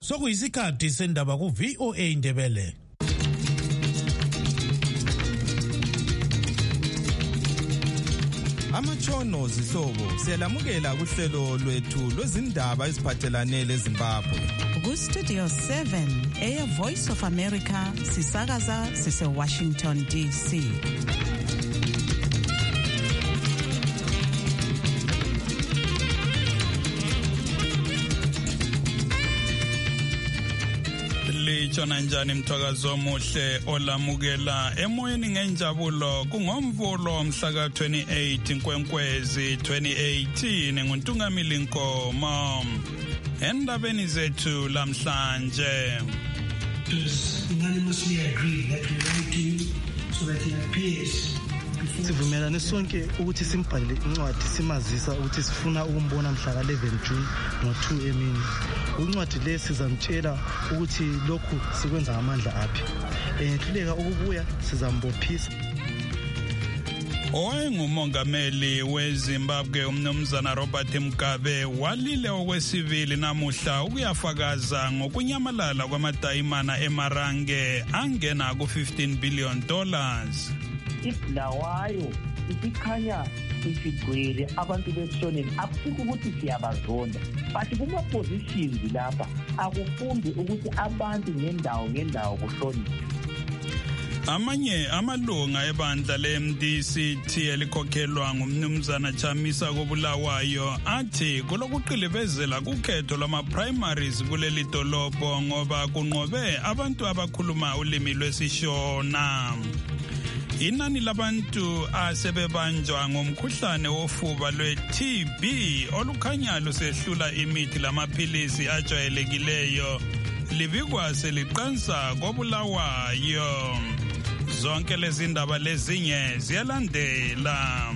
Sokuyisikhathi sendaba ku VOA Indebele. Amatshono zihlobo siyalamukela kuhlelo lwethu lwezindaba eziphathelane leZimbabwe. Ku Studio 7 Air Voice of America sisakaza sise Washington DC. Litshona njani mthakazo omuhle olamukela emoyeni ngenjabulo kungomvulo mhla ka 28 Nkwenkwezi 2018 nguNtungamili Nkomo endabeni zethu lamhlanje. It was unanimously agreed that we write to him so that he appears. Sivumelane sonke ukuthi simbhalele incwadi simazisa ukuthi sifuna ukumbona mhla ka 11 June ngo2 emini. Incwadi le sizamtshela ukuthi lokhu sikwenza ngamandla aphi. Ehluleka ukubuya sizambophisa. Owayengumongameli weZimbabwe umnumzana Robert Mugabe walile okwesivili namuhla ukuyafakaza ngokunyamalala kwamadayimana eMarange angena ku $15 billion. Ibulawayo isikhanya isigwele abantu besoneni akusikho ukuthi siyabazonda but kuma positions lapha akufundi ukuthi abantu ngendawo kuhloniphe. Amanye amalunga ebandla leMDC elikhokhelwa ngumnumzana Chamisa koBulawayo athi kulokuqilibezela kukhetho lwama-primaries kuleli dolobho ngoba kunqobe abantu abakhuluma ulimi lwesishona. Inani labantu asebebanjwa ngomkhuhlane wofuba lwe-TB olukhanya lusehlula imithi lamaphilisi ajwayelekileyo libikwa seliqansa koBulawayo. Zonke lezi ndaba lezinye ziyalandela.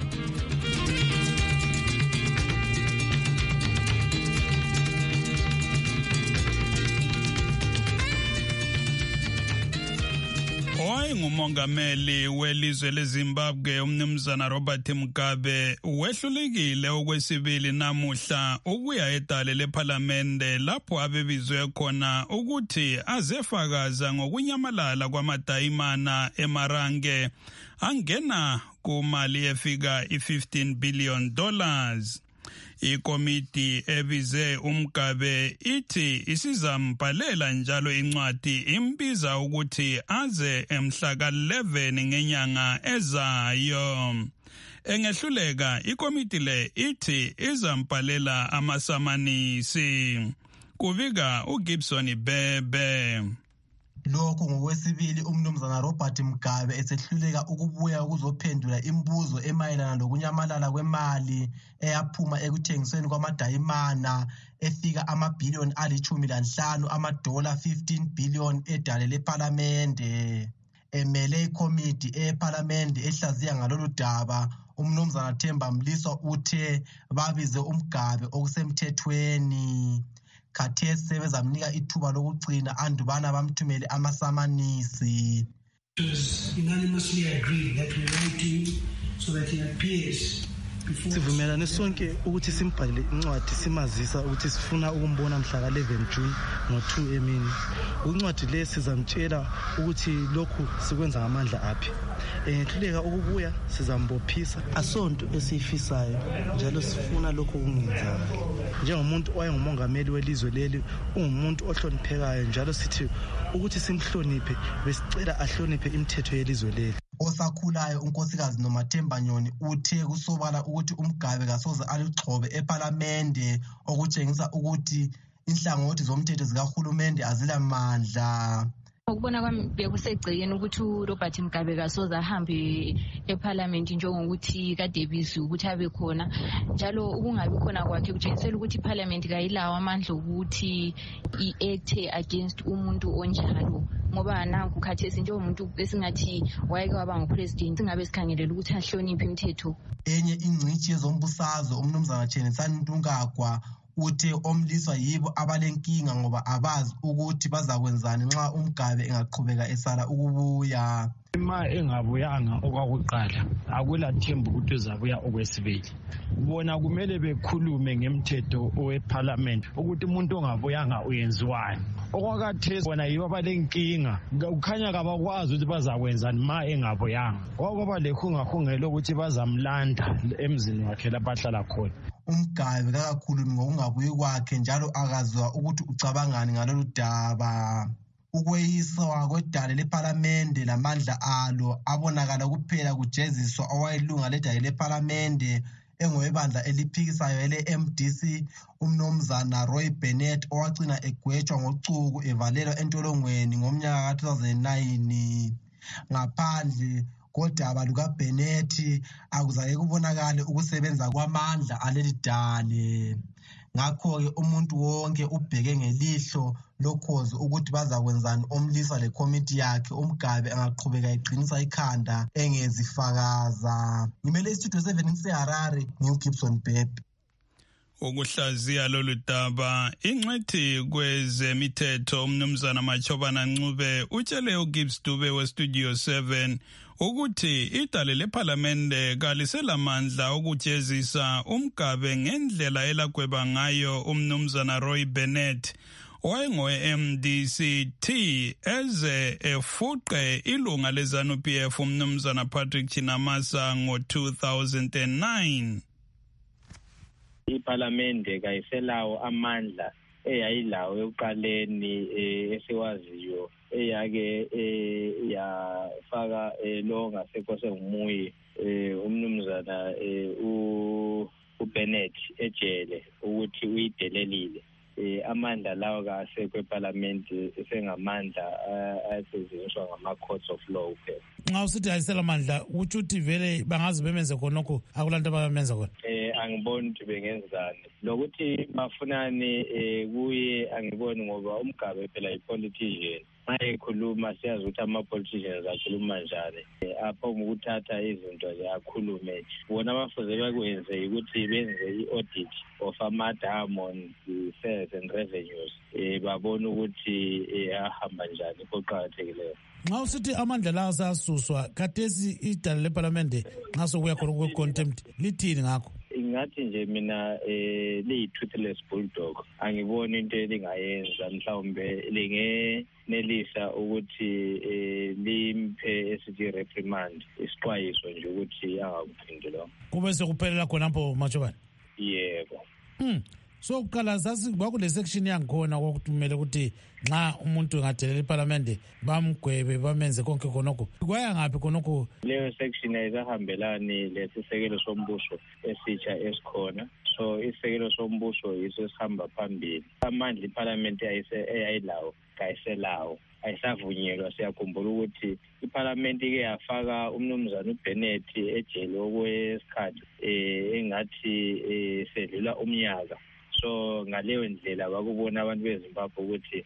Owayengumongameli welizwe leZimbabwe umnumzana Robert Mugabe wehlulekile okwesibili namuhla ukuya edale lePhalamende lapho abebizwe khona ukuthi azefakaza ngokunyamalala kwamadayimana eMarange angena kumali efika $15 billion. Ikomiti ebize uMgabe ithi isizambhalela njalo incwadi imbiza ukuthi aze emhla ka 11 ngenyanga ezayo. Engehluleka ikomiti le ithi izambhalela amasamanisi. Kubika uGibson Bebe. Lokho ngokwesibili umnumzana Robert Mugabe esehluleka ukubuya ukuzophendula imibuzo emayelana lokunyamalala kwemali eyaphuma ekuthengisweni kwamadayimana efika amabhiliyoni ali-15 amadola $15 billion edale lePhalamende. Emele ikomiti ePhalamende ehlaziya ngalolu daba umnumzana Themba Mliswa uthe babize uMgabe okusemthethweni. Khathesi sebezamnika ithuba lokugcina andubana bamthumele amasamanisi. It was unanimously agreed that we write to him so that he appears. Sivumelane sonke ukuthi simbhalele incwadi simazisa ukuthi sifuna ukumbona mhla ka 11 June ngo2 emini. Incwadi le sizamtshela ukuthi lokhu sikwenza ngamandla aphi. Ehluleka ukubuya sizambophisa. Asonto esifisayo njalo sifuna lokhu kungenzakala. Njengomuntu owayengumongameli welizwe leli ungumuntu ohloniphekayo njalo sithi ukuthi simhloniphe besicela ahloniphe imithetho yelizwe leli. Osakhulayo unkosikazi Nomathemba Nyoni uthe kusobala ukuthi uMgabe kasoze alugcobe ePhalamende okutshengisa ukuthi inhlangothi zomthetho zikahulumende azilamandla. Ukubona kwami bekusegcekeni ukuthi uRobert Mugabe kasoze ahambe eParliament njengokuthi kade bizwe ukuthi abe khona njalo ukungabi khona kwakhe kutshengisela ukuthi iParliament kayilawo amandla ukuthi iact against umuntu onjalo ngoba nanku khathesi njengomuntu esingathi wayeke waba ngupresident singabe sikhangelela ukuthi ahloniphe imithetho. Enye ingcithi yezombusazo umnumzana Chenisani Ntungagwa uthe omliswa yibo abalenkinga ngoba abazi ukuthi bazakwenzani nxa uMgabe engaqhubeka esala ukubuya. Ma engabuyanga okwakuqala akula themba ukuthi uzabuya okwesibili. Bona kumele bekhulume ngemthetho oweParliament ukuthi umuntu ongabuyanga uyenziwani. Okwakhathesi bona yibo abalenkinga, kukhanya kabakwazi ukuthi bazakwenzani ma engabuyanga. Kwakuba lekhungahungelo ukuthi bazamlanda emzini wakhe lapho ahlala khona. uMgabe kakhulumi ngokungabuyi kwakhe njalo akazwa ukuthi ucabangani ngalolu daba. Ukweyiswa kwedale leParlamente lamandla alo abonakala kuphela kujeziswa owayelunga ledale leParlamente engowebandla eliphikisayo ele-MDC umnomzana Roy Bennett owagcina egwetshwa ngocuku evalelwa entolongweni ngomnyaka ka-2009. Ngaphandle kodaba lukaBennett akuzake kubonakale ukusebenza kwamandla aleli dale. Ngakho-ke umuntu wonke ubheke ngelihlo lokhozi ukuthi bazakwenzani omlisa lekomiti yakhe uMgabe angaqhubeka eqinisa ikhanda engezifakaza. Ngimele istudio 7 seHarare ngiuGibson Bhebhe. Ukuhlaziya lolu daba ingcwethi kwezemithetho umnumzana Machobana Ncube utshele uGibbs Dube westudio 7 ukuthi idale leParlamente kaliselamandla ukujezisa uMgabe ngendlela elagweba ngayo umnumzana Roy Bennett owayengowe-MDC-T eze efuqe ilunga leZANU-PF umnumzana Patrick Chinamasa ngo-2009. iParlamente kayiselawo amandla eyayilawo ekuqaleni esiwaziyo eyake yafaka lo ngasekho sengumuyi umnumzana uBennett ejele ukuthi uyidelelile. Amandla lawo kasekho eParlamente esengamandla asetshenziswa ngama-courts of law kuphela. Nxa usithi ayisela mandla utsho ukuthi vele bangaze bemenze khonokho akulanto abamenza khona. Angiboni ukuthi bengenzani lokuthi bafunani kuye angiboni ngoba uMgabe phela yi-politician. Ma ekhuluma siyazi ukuthi ama-politicians akhuluma njani. Apho ukuthatha izinto nje akhulume. Bona abafuze bakwenze ukuthi benze i-audit of ama-dam on the sales and revenues. Babona ukuthi ahamba njani koqakathekileyo. Nxa usithi amandla lawo asasuswa khathesi idala leParlamente nxa sokuya khona kwe-contempt lithini ngakho? Ngathi nje mina liyi-toothless bulldog angiboni into elingayenza mhlawumbe lingenelisa ukuthi limphe esithi reprimand isixwayiso nje ukuthi angakuphindi lo. Kube sekuphelela khonapho Machobane? Yebo. So kuqala sasi kwakule section yangikhona kwakuthumele ukuthi nxa umuntu engadelela iParlamente bamgwebe bamenze konke khonokho. Kwaya ngaphi khonokho? Leyo section ayizahambelani lesisekelo sombuso esitsha esikhona. So isisekelo sombuso yiso sihamba phambili. Amandla iParlamente eyayilawo kayiselawo. Ayisavunyelwa siyakhumbula ukuthi iParlamente ke yafaka umnumzana uBennett ejele okwesikhathi engathi sedlula umnyaka. So ngaleyo ndlela bakubona abantu beZimbabwe ukuthi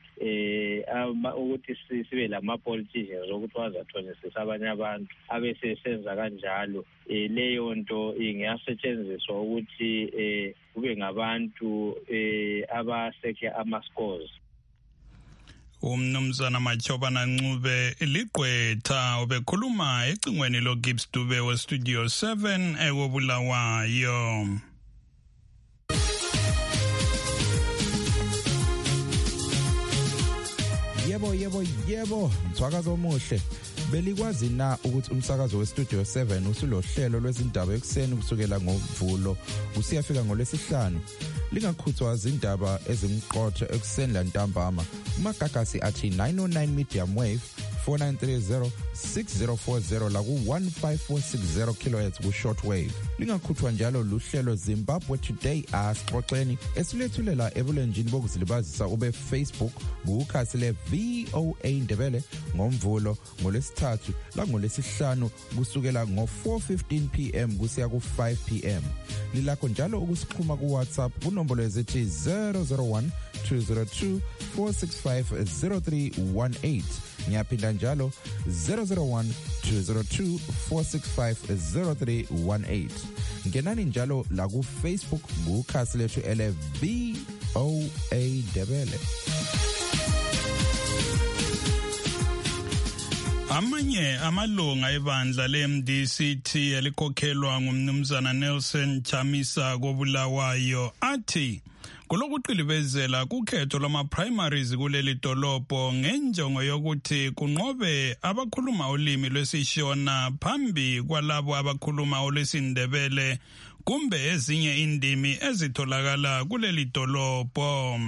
ukuthi sibe lama-politicians ukuthi wazathonisisa abanye abantu abesesenza kanjalo. Leyo nto ingasetshenziswa ukuthi kube ngabantu abasekhe ama-scores. Umnumzana Machobana Ncube ligqwetha obekhuluma ecingweni loGibbs Dube westudio 7 ekobulawayo. Yebo, msakazo omuhle. Belikwazi na ukuthi umsakazo westudio 7 usulohlelo lwezindaba ekuseni kusukela ngoMvulo usiyafika ngoLwesihlanu. Lingakhuthwa izindaba ezimqotho ekuseni lantambama. Umagagasi athi 909 medium wave 4930-6040 la ku-15460 kHz ku-shortwave. Lingakhuthwa njalo luhlelo Zimbabwe Today asixoxeni esilethulela ebulenjini bokuzilibazisa ube-Facebook kukhasi le-VOA Ndebele ngoMvulo ngoLwesithathu la ngoLwesihlanu kusukela ngo-4:15 p.m. kusiya ku-5 p.m. Lilakho njalo ukusixhuma kuWhatsApp kunombolo ezithi 001-202-465-0318 ngiyaphinda njalo 001-202-465-0318. ngenani njalo la ku Facebook kukhasi lethu VOA Ndebele. Amanye amalunga ebandla le-MDCT elikhokhelwa ngumnumzana Nelson Chamisa koBulawayo athi kulokuqilibezela kukhetho lwama-primaries kuleli dolobho ngenjongo yokuthi kunqobe abakhuluma ulimi lwesiShona phambi kwalabo abakhuluma olwesiNdebele kumbe ezinye indimi ezitholakala kuleli dolobho.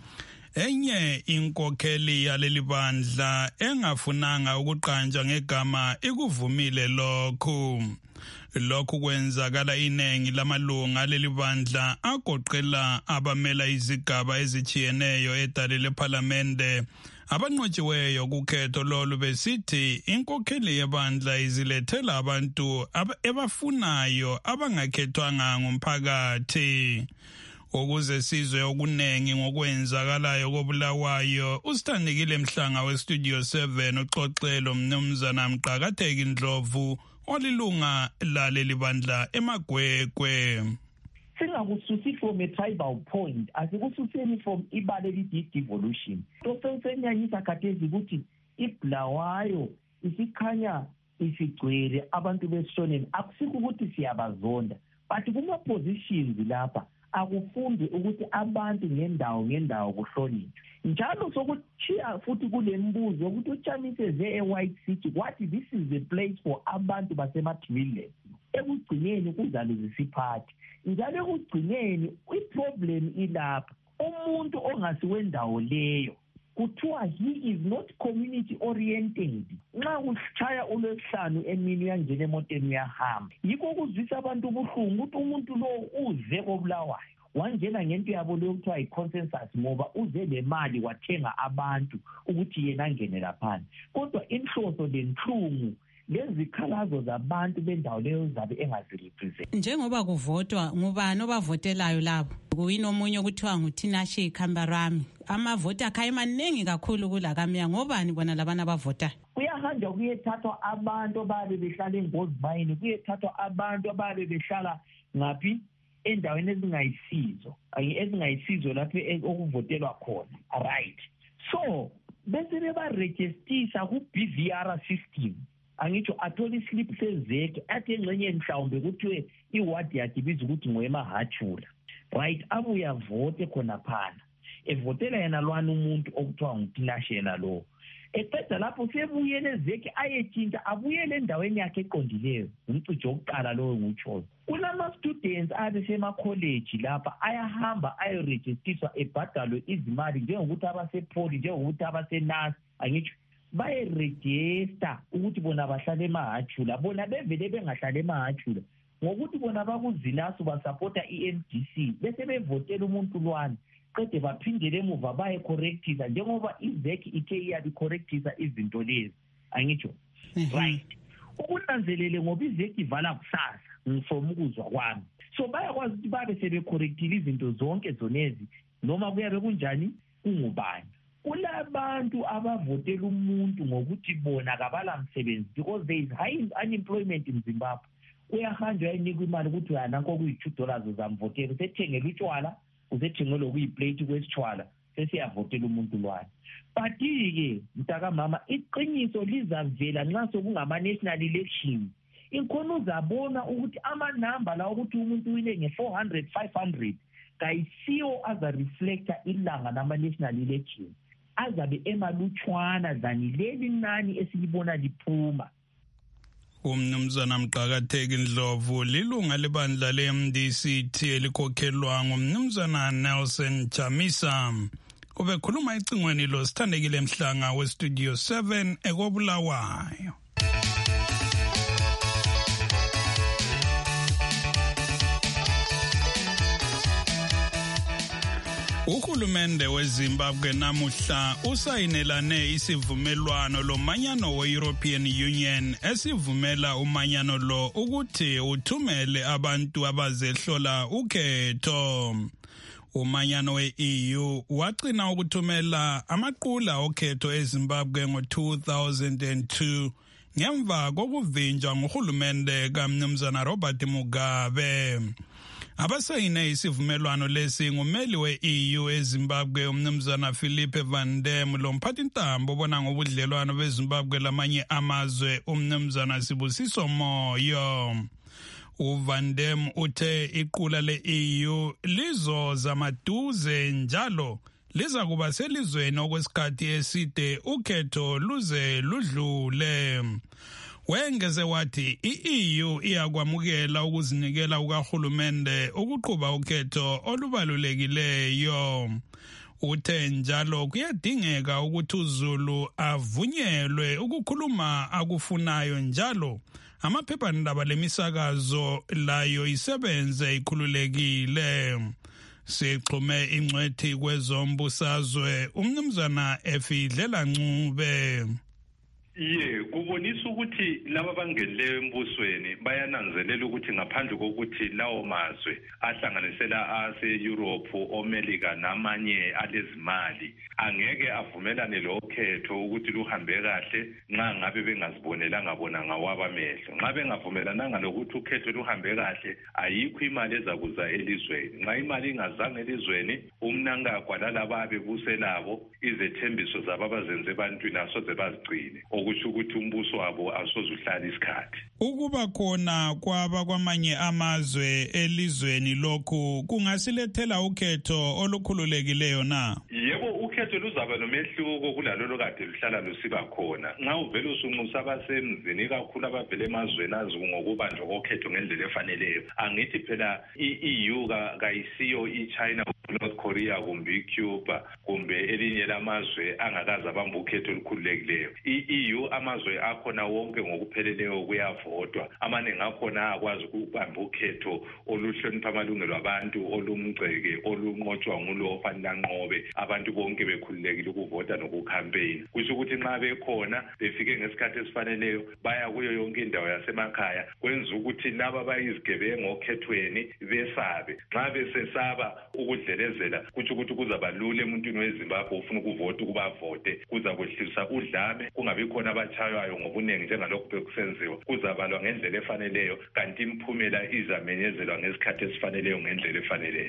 Enye inkokheli yaleli bandla engafunanga ukuqanjwa ngegama ikuvumile lokhu. Lokhu kwenzakala inengi lamalunga leli bandla agoqela abamela izigaba ezichiyeneyo edale lePhalamende abanqotshiweyo kukhetho lolu besithi inkokheli yebandla izilethela abantu ebafunayo abangakhethwanga ngumphakathi. Ukuze sizwe okunengi ngokwenzakalayo koBulawayo, uSithandekile Mhlanga weStudio 7 uxoxelo mnumzana Mqakatheki Ndlovu olilunga laleli bandla eMagwegwe. Singakususi from a tribal point, asikususeni from ibaleli devolution. Tosenyanyisa khathesi ukuthi iBulawayo isikhanya isigcwele abantu besishoneni, akusikho ukuthi siyabazonda, but kuma positions lapha akufunde ukuthi abantu ngendawo kuhlonishwe. Njalo sokuchiya futhi kule mbuzo ukuthi uChamisa ze eWhite City wathi this is the place for abantu basemathilile. Ekugcineni kuzabe zisiphathi. Njalo ekugcineni iproblem ilapha. Umuntu ongasiwendawo leyo kuthiwa he is not community oriented. Nxa kuchaya uLwesihlanu emini uyangena emoteni uyahamba. Yikho kuzwisa abantu ubuhlungu ukuthi umuntu lo uze koBulawayo wangena ngento yabo leyo kuthiwa i-consensus ngoba uze le mali wathenga abantu ukuthi yena angene laphana. Kodwa inhloso lenhlungu lezikhalazo zabantu bendawo leyo zabe engazirepresent. Njengoba kuvotwa ngubani obavotelayo labo? Kuyini omunye kuthiwa nguTinashe Kambarami. Amavota akhaye maningi kakhulu kulakamya ngobani bona labana abavota? Kuyahanja kuyethathwa abantu ababe behlala eNgozbayini, kuyethathwa abantu ababe behlala ngaphi endaweni ezingayisizo lapho okuvotelwa khona. Right. So bese bebaregistisa ku-BVR system. Angitsho athola islip sezeke athi engxenye mhlawumbe kuthiwe iwadi yakhe ibiza ukuthi ngoyemaHatshula. Right, abuya vote khona phana. Evotela yena lwana umuntu okuthiwa nguTinashe yena lo. Eqeda lapho sebuyele ezeke ayetshintsha abuyele endaweni yakhe eqondileyo. Umcijo wokuqala lowo ngutshoyo. Kulama-students abesema-college lapha ayahamba ayoregistiswa ebhadalwe izimali njengokuthi abasepoli, njengokuthi abasenasi, angitsho bayerejista ukuthi bona bahlala emaHatshula. Bona bevele bengahlala emaHatshula ngokuthi bona bakuzilasu basapota i-MDC bese bevotela umuntu lwana. Qede baphindele emuva bayecorrectisa njengoba izeki ithe iyabicorrectisa izinto lezi. Angitsho right. Ukunanzelele ngoba izeki ivala kusasa ngifoma ukuzwa kwami. So bayakwazi ukuthi babe sebecorrectile izinto zonke zonezi noma kuyabe kunjani kungubani. Kulabantu abavotela umuntu ngokuthi bona kabala msebenzi because there is high unemployment in Zimbabwe. Kuyahanjwa inikwa imali ukuthi nanko kuyi$2 uzamvotela, usethengela utshwala, usethengela kuyiplate kwesitshwala, sesiyavotela umuntu lwana. But-ke mntakamama iqiniso lizavela nxa sokungama-national election. Inkhona uzabona ukuthi amanamba la ukuthi umuntu wile nge-400 500 kayisiwo aza-reflecta ilanga nama-national election. Azabe emalutshwana zani leli nani esilibona liphuma. Umnumzana Mqakatheki Ndlovu lilunga lebandla le-MDCT elikhokhelwa ngumnumzana Nelson Chamisa. Ubekhuluma ecingweni lo Sithandekile Mhlanga weStudio 7 ekoBulawayo. Uhulumende weZimbabwe namuhla usayinelane isivumelwano lomanyano we-European Union esivumela umanyano lo ukuthi uthumele abantu abazehlola ukhetho. Umanyano we-EU wagcina ukuthumela amaqula okhetho eZimbabwe ngo-2002 ngemva kokuvinjwa nguhulumende kaMnumzana Robert Mugabe. Abasayine isivumelwano lesi ngumeli we-EU eZimbabwe uMnumzana Philippe Van Dem lomphathintambo obona ngobudlelwano beZimbabwe lamanye amazwe uMnumzana Sibusiso Moyo. uVan Dem uthe iqula le-EU lizoza maduze njalo liza kuba selizweni okwesikhathi eside ukhetho luze ludlule. Wengeze wathi i-EU iyakwamukela ukuzinikela kukahulumende ukuqhuba ukhetho olubalulekileyo. Uthe njalo kuyadingeka ukuthi uZulu avunyelwe ukukhuluma akufunayo njalo amaphephandaba lemisakazo layo isebenze ikhululekile. Sixhume ingcwethi kwezombusazwe uMnumzana Efidlela Ncube. Kubonisa ukuthi laba bangenele embusweni bayananzelela ukuthi ngaphandle kokuthi lawo mazwe ahlanganisela ase-Europe, oMelika namanye alezimali angeke avumelane lokhetho ukuthi luhambe kahle nxa ngabe bengazibonelanga bona ngawabamehlo. Nxa bengavumelananga lokuthi ukhetho luhambe kahle ayikho imali ezakuza elizweni. Nxa imali ingazange elizweni umnankagwa lalaba bebuselabo izethembiso zabo abazenze ebantwini asoze bazigcine. Okusho ukuthi umbuso wabo asozuhlala isikhathi. Ukuba khona kwamanye amazwe elizweni lokhu kungasilethela ukhetho olukhululekileyo na? Yebo, ukhetho luzaba nomehluko kulalolo kade luhlala lusiba khona. Nxa uvele usunxusa abasemzini kakhulu abavele emazweni aziwu ngokubanjwa kokhetho ngendlela efaneleyo. Angithi phela i-EU kayisiyo i-China, North Korea kumbe iCuba kumbe elinye lamazwe angakaza bamba ukhetho olukhululekileyo. I-EU amazwe akhona wonke ngokupheleleyo kuyavotwa. Amaningi akhona akwazi ukubamba ukhetho oluhlonipha amalungelo abantu, olumgceke, olunqotshwa ngulo ofanele anqobe, abantu bonke bekhululekile ukuvota nokucampaign. Kusho ukuthi nxa bekhona befike ngesikhathi esifaneleyo baya kuyo yonke indawo yasemakhaya, kwenza ukuthi laba bayizigebengu okhethweni besabe. Nxa besesaba ukudlelezela kusho ukuthi kuzaba lula emuntwini weZimbabwe ufuna ukuvota ukuba vote, kuzakwehlisa udlame, kungabi khona abachaywayo ngobunengi njengalokhu bekusenziwa, kuzabalwa ngendlela efaneleyo kanti imiphumela izamenyezelwa ngesikhathi esifaneleyo ngendlela efaneleyo.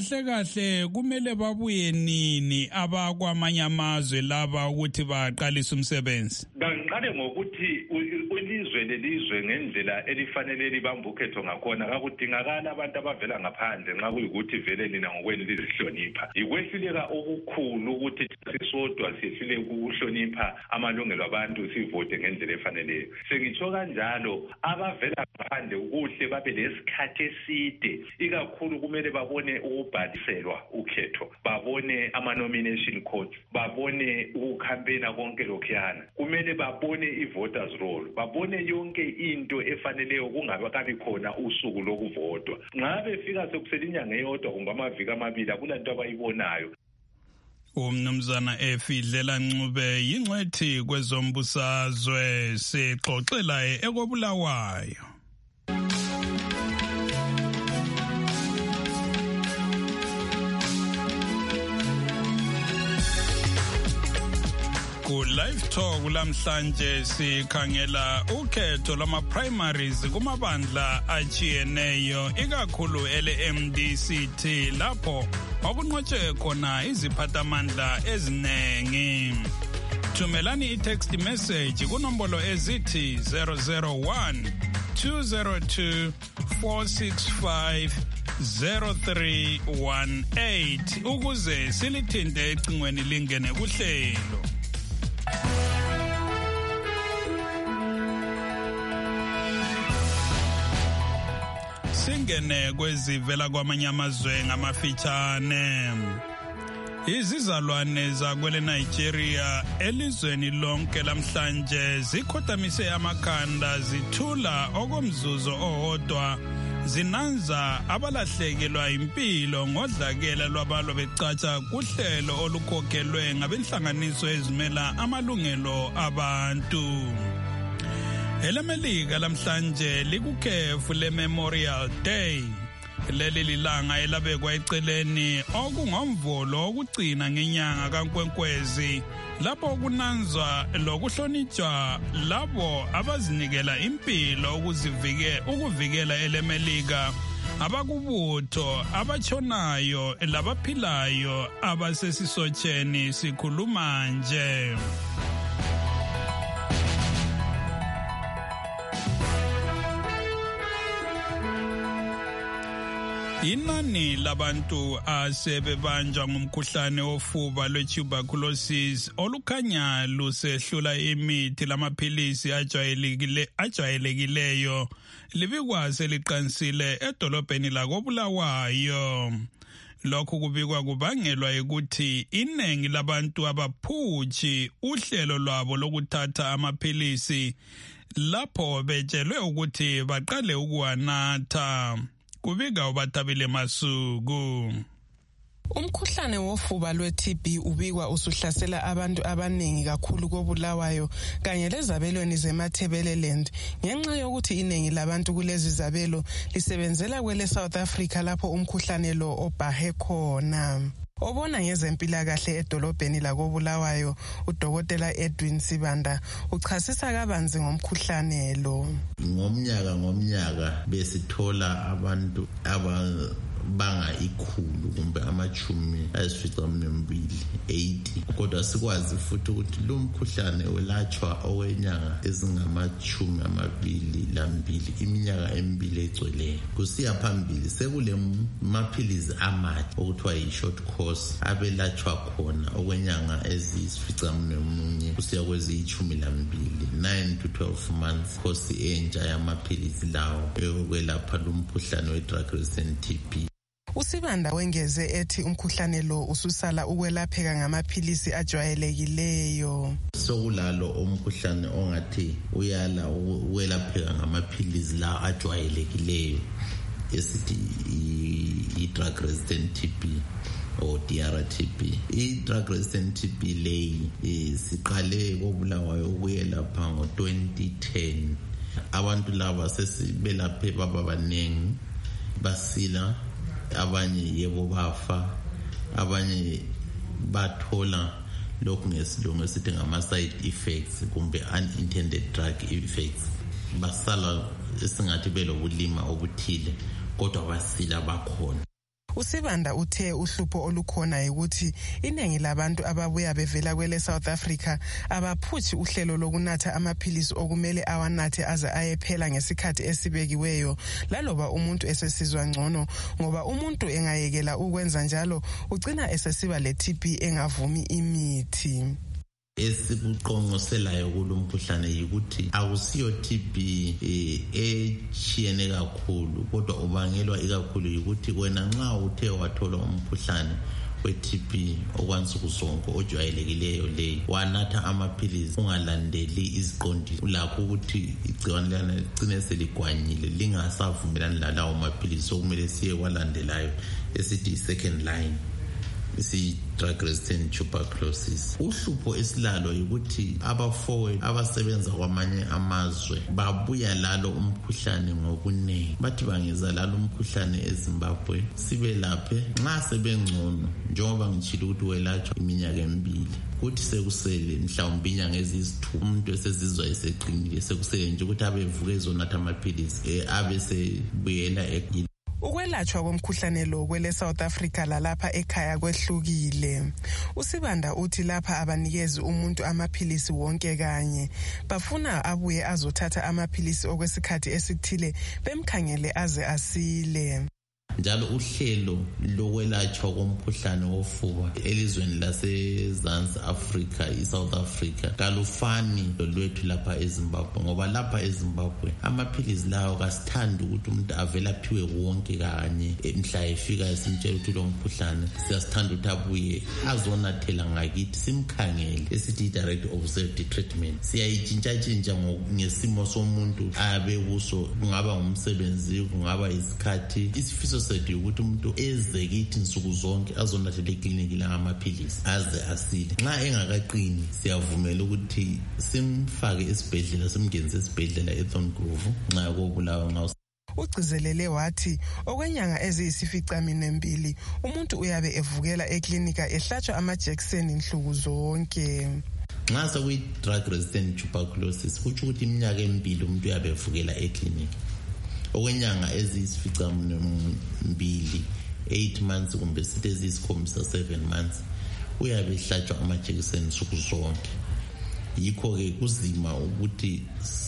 Kahle kumele babuye nini abakwamanye amazwe laba ukuthi baqalise umsebenzi? Banqale ngokuthi ilizwe lelizwe ngendlela elifanele libamba ukhetho ngakhona kakudingakala abantu abavela ngaphandle nxa kuyikuthi vele nina ngokwenu lizihlonipha. Ikwehluleka okukhulu ukuthi sisodwa siyehluleke ukuhlonipha amalungelo abantu sivote ngendlela efaneleyo. Sengitsho kanjalo abavela ngaphandle kuhle babe lesikhathi eside, ikakhulu kumele babone ukubhaliselwa ukhetho, babone ama-nomination codes, babone ukucampaigna konke lokhuyana. Kumele babone i-voters roll, babone yonke into efaneleyo kungakabi khona usuku lokuvotwa. Nxa befika sekusele inyanga eyodwa kumbe amaviki amabili akulanto abayibonayo. uMnumzana Efidlela Ncube yingcwethi kwezombusazwe sixoxela ekobulawayo. Ku-Live Talk lamhlanje sikhangela ukhetho lwama-primaries kumabandla achiyeneyo ikakhulu ele-MDCT lapho okunqotshwe khona iziphathamandla ezinengi. Thumelani i-text message kunombolo ezithi 001 202 465 0318 ukuze silithinte ecingweni lingene kuhlelo. Singene kwezivela kwamanye amazwe ngamafitshane. Izizalwane zakwele Nigeria elizweni lonke lamhlanje zikhotamise amakhanda zithula okomzuzu owodwa zinanza abalahlekelwa impilo ngodlakela lwabalwa becatsha kuhlelo olukhokhelwe ngabenhlanganiso ezimela amalungelo abantu. EleMelika lamhlanje likukhefu leMemorial Day Leli lilanga elabekwa eceleni okungomvolo okugcina ngenyanga kaNkwenkwezi lapho kunanzwa lokuhlonitshwa labo abazinikela impilo ukuvikela elemelika abakubutho abatshonayo labaphilayo abasesisotsheni sikhuluma nje. Inani labantu asebebanjwa ngumkhuhlane wofuba lwetuberculosis olukhanya lusehlula imithi lamaphilisi ajwayelekileyo libikwa seliqansile edolobheni lakoBulawayo. Lokhu kubikwa kubangelwa ukuthi iningi labantu abaphutshi uhlelo lwabo lokuthatha amaphilisi lapho betshelwe ukuthi baqale ukuwanatha. Kubika uBatabile Masuku. Umkhuhlane wofuba lwe-TB ubikwa usuhlasela abantu abaningi kakhulu koBulawayo kanye lezabelweni zeMatabeleland ngenxa yokuthi iningi labantu kulezi zabelo lisebenzela kwele South Africa lapho umkhuhlane lo obhahe khona. Obona ngezempilakahle edolobheni lakoBulawayo uDokotela Edwin Sibanda uchasisa kabanzi ngomkhuhlane lo. Ngomnyaka besithola abantu banga ikhulu kumbe amachumi ayisificaminwembili 80 kodwa sikwazi futhi ukuthi lo mkhuhlane welatshwa okwenyanga ezingamachumi amabili lambili iminyaka emibili egcweleyo. Kusiya phambili sekule maphilizi amatsha okuthiwa yi-short course abelatshwa khona okwenyanga eziyisificamunwemunye kusiya kweziyi-12 9 to 12 months course entsha yamaphilizi lawo yokwelapha lo mkhuhlane we-drug resistant TB. Usibanda wengeze ethi umkhuhlane lo ususala ukwelapheka ngamaphilisi ajwayelekileyo. Sokulalo umkhuhlane ongathi uyala ukwelapheka ngamaphilisi la ajwayelekileyo esithi i-drug resistant TB or DRTB. I-drug resistant TB leyi siqale koBulawayo ukuyelapha ngo-2010. Abantu laba sesibelaphe baba baningi basila, abanye yebo bafa, abanye bathola lokhu ngesilungu esithi ngama-side effects kumbe unintended drug effects. Basala esingathi belobulima obuthile kodwa basila bakhona. Usibanda uthe uhlupho olukhona ukuthi iningi labantu ababuya bevela kwele South Africa abaphutshi uhlelo lokunatha amaphilisi okumele awanathe aze ayephela ngesikhathi esibekiweyo laloba umuntu esesizwa ngcono, ngoba umuntu engayekela ukwenza njalo ugcina esesiba le-TB engavumi imithi. Esikuqonqoselayo kulomkhuhlane yikuthi akusiyo TB echiyene kakhulu kodwa ubangelwa ikakhulu yikuthi wena nxa uthe wathola umkhuhlane we-TB okwansuku zonke ojwayelekileyo leyi wanatha amaphilisi ungalandeli iziqondiso ulakho ukuthi igciwane lana ligcine seligwanyile lingasavumelani lalawo maphilisi okumele siye kwalandelayo esithi i-second line isi-drug resistant tuberculosis. Uhlupho esilalo yikuthi abafowethu abasebenza kwamanye amazwe babuya lalo umkhuhlane ngokunengi. Bathi bangeza lalo umkhuhlane eZimbabwe sibelaphe nxa sebengcono njengoba ngitshilo ukuthi welatshwa iminyaka emibili kuthi sekusele mhlawumbe inyanga eziyisithupha umuntu esezizwa eseqinile sekusele nje ukuthi abevuka ezonatha amaphilisi abesebuyela Ukwelatshwa komkhuhlane lo kwele South Africa lalapha ekhaya kwehlukile. Usibanda uthi lapha abanikezi umuntu amaphilisi wonke kanye, bafuna abuye azothatha amaphilisi okwesikhathi esithile bemkhangele aze asile. Njalo uhlelo lokwelatshwa komkhuhlane wofuba elizweni laseZansi Africa iSouth Africa kalufani lolwethu lapha eZimbabwe, ngoba lapha eZimbabwe amaphilisi lawo kasithandi ukuthi umuntu avela phiwe wonke kanye mhla efika simtshela ukuthi lo mkhuhlane siyasithanda ukuthi abuye azonathela ngakithi simkhangele esithi direct observed treatment. Siyayitshintsha ngesimo somuntu abe kuso, kungaba ngumsebenzi kungaba isikhathi. Isifiso sethu ukuthi umuntu eze kithi nsuku zonke azonathela ekliniki la amaphilisi aze asile. Nxa engakaqini siyavumela ukuthi simfake esibhedlela, simngenise esibhedlela eThorngrove nxa koBulawayo. ugcizelele wathi okwenyanga eziyisificaminwembili umuntu uyabe evukela eklinika ehlatshwa amajekiseni inhluku zonke. Nxa sekuyi-drug resistant tuberculosis kutsho ukuthi iminyaka emibili umuntu uyabe evukela eklinika. Okwenyanga eziyisificaminwembili 8 months kumbe sithi eziyisikhombisa 7 months uyabe ehlatshwa amajekiseni insuku zonke. Yikho-ke kuzima ukuthi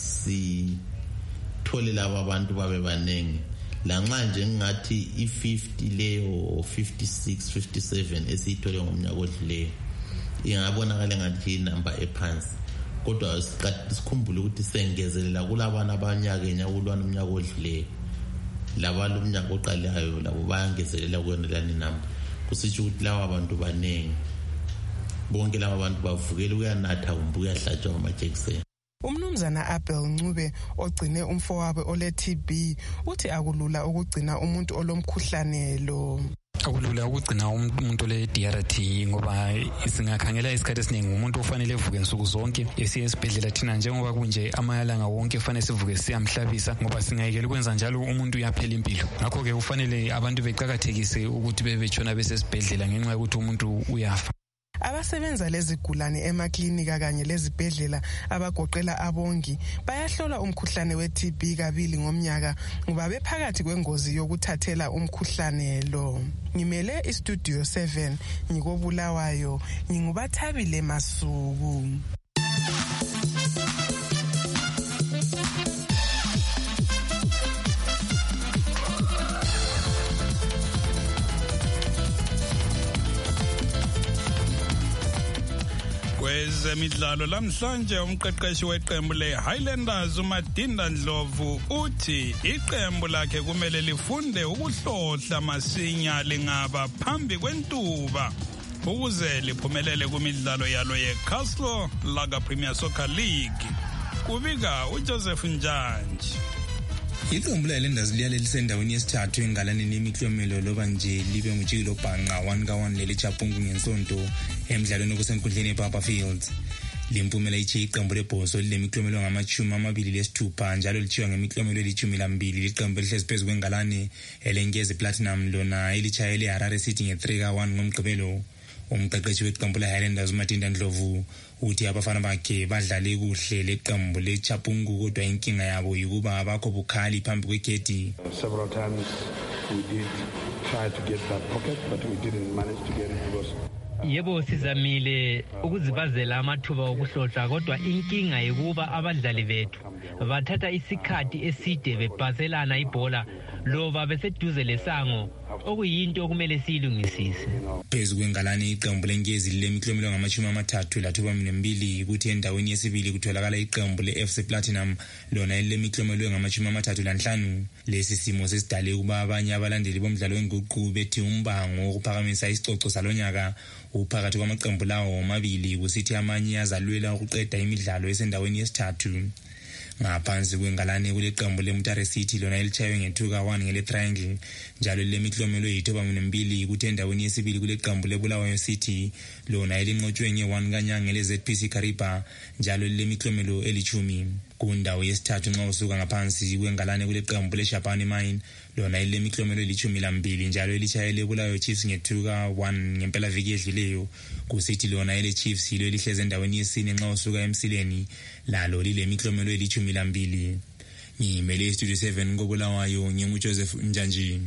sithole laba abantu babe baningi. Lanxa nje ngathi i-50 leyo 56 57 esiyithole ngomnyaka odluleyo ingabonakala ngathi inamba ephansi, kodwa sikhumbule ukuthi sengezelela kulabana abanyakenya kulwana umnyaka odluleyo. Laba umnyaka oqalayo labo bayangezelela kuyonelana inamba, kusitsho ukuthi laba abantu baningi. Bonke laba abantu bavukela uyanatha kumbe uyahlatshwa amajekiseni. Umnumzana Abel Ncube ogcine umfowabo ole-TB uthi akulula ukugcina umuntu olomkhuhlane lo. Akulula ukugcina umuntu ole-DRT ngoba singakhangela isikhathi esiningi umuntu ufanele evuke insuku zonke esiye esibhedlela. Thina njengoba kunje amalanga wonke kufanele sivuke siyamhlabisa ngoba singayekela ukwenza njalo umuntu uyaphela impilo. Ngakho-ke kufanele abantu beqakathekise ukuthi bebetshona besesibhedlela ngenxa yokuthi umuntu uyafa. Abasebenza lezigulane emaklinika kanye lezibhedlela abagoqela abongi bayahlola umkhuhlane we-TB kabili ngomnyaka ngoba bephakathi kwengozi yokuthathela umkhuhlane lo. Ngimele iStudio 7 ngikobulawayo ngingubathabile Masuku. Kwezemidlalo lamhlanje umqeqeshi weqembu le-Highlanders uMadinda Ndlovu uthi iqembu lakhe kumele lifunde ukuhlohla masinya lingaba phambi kwentuba ukuze liphumelele kumidlalo yalo ye-Castle Lager Premier Soccer League. Kubika uJoseph Njanji. Iqembu le-Highlanders liya lisendaweni yesithathu engalaneni yemiklomelo loba nje libe ngujikelo bhanqa 1-1 leli Chapungu ngensonto emidlalweni okusenkundleni ePapa Fields. Limpumela ithi iqembu lebhoso lilemiklomelo ngama-26 njalo lithiwa ngemiklomelo eli-12 liqembu elihlezi phezu kwengalane elengeze Platinum lona elitshayele Harare City nge-3-1 ngomgqibelo. Umqeqeshi weqembu le-Highlanders uMadinda Ndlovu uthi abafana bakhe badlale kuhle leqembu leChapungu kodwa inkinga yabo yikuba abakho bukhali phambi kwegedi. Several times we did try to get that pocket but we didn't manage to get it because Yebo sizamile ukuzibazela amathuba okuhlohla kodwa inkinga yikuba abadlali bethu bathatha isikhathi eside bebhaselana ibhola loba beseduze lesango okuyinto okumele siyilungisise. Phezu kwengalane iqembu lengezi lemiklomelo ngama-32 kuthi endaweni yesibili kutholakala iqembu le-FC Platinum lona elilemiklomelo ngama-35. Lesi simo sesidale ukuba abanye abalandeli bomdlalo wenguqu bethi umbango wokuphakamisa isicoco salonyaka uphakathi kwamaqembu lawo omabili kusithi amanye azalwela ukuqeda imidlalo esendaweni yesithathu. Ngaphansi kwengalane kuleqembu leMutare City lona elitshaywe nge-2-1 ngele-Triangle njalo lemiklomelo yi-2 kuthi endaweni yesibili kuleqembu leBulawayo City lona elinqotshwe nge-1 kanyanga le-ZPC Kariba njalo lemiklomelo eli-10. Kundawo yesithathu nxa usuka ngaphansi kwengalane kuleqembu leShabane Mine lona elilemiklomelo eli-12 njalo elitshayele eBulawayo Chiefs nge-2-1 ngempelaviki edluleyo kusithi lona ele-Chiefs yilo elihleze endaweni yesine nxa usuka emsileni lalo lilemiklomelo eli-12. Ngimele iStudio 7 kobulawayo nginguJoseph Njanji.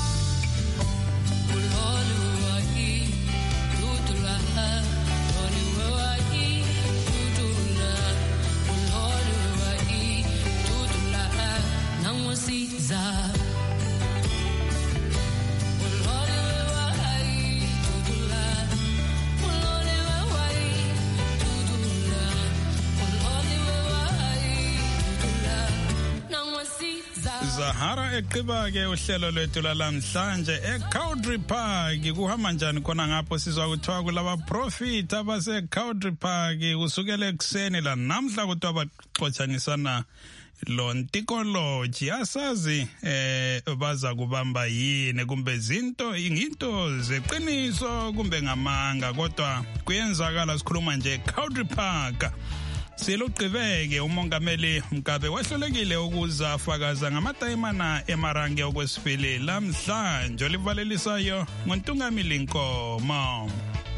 Zahara eqiba-ke uhlelo lwethu lamhlanje eCowdry Park. Kuhamba njani khona ngapho sizwa kuthiwa kulaba profit abase-Cowdry Park kusukela ekuseni la namhla kuthiwa baxotshanisana lo ntikoloji asazi baza kubamba yini kumbe into zeqiniso kumbe ngamanga kodwa kuyenzakala sikhuluma nje eCowdry Park Selugqibeke umongameli Mugabe wahlulekile ukuza afakaza ngamatayimana emarange okwesibili lamhlanje olivalelisayo ngontungamili Nkomo.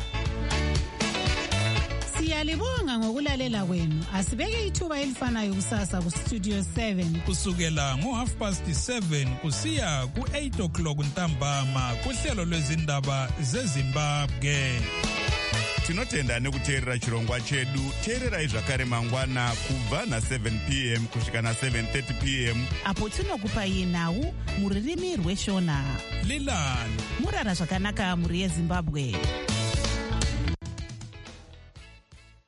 Siyalibonga ngokulalela kwenu. Asibeke ithuba elifanayo kusasa ku Studio 7 kusukela ngo7:30 kusiya ku8:00 ntambama kuhlelo lwezindaba zeZimbabwe. Tinotenda nekuteerera chirongwa chedu. Teererai zvakare mangwana kubva na7 p.m. kusvika na7:30 p.m. apo tinokupai nhau muririmi rweshona. Lilani murara zvakanaka muri yeZimbabwe.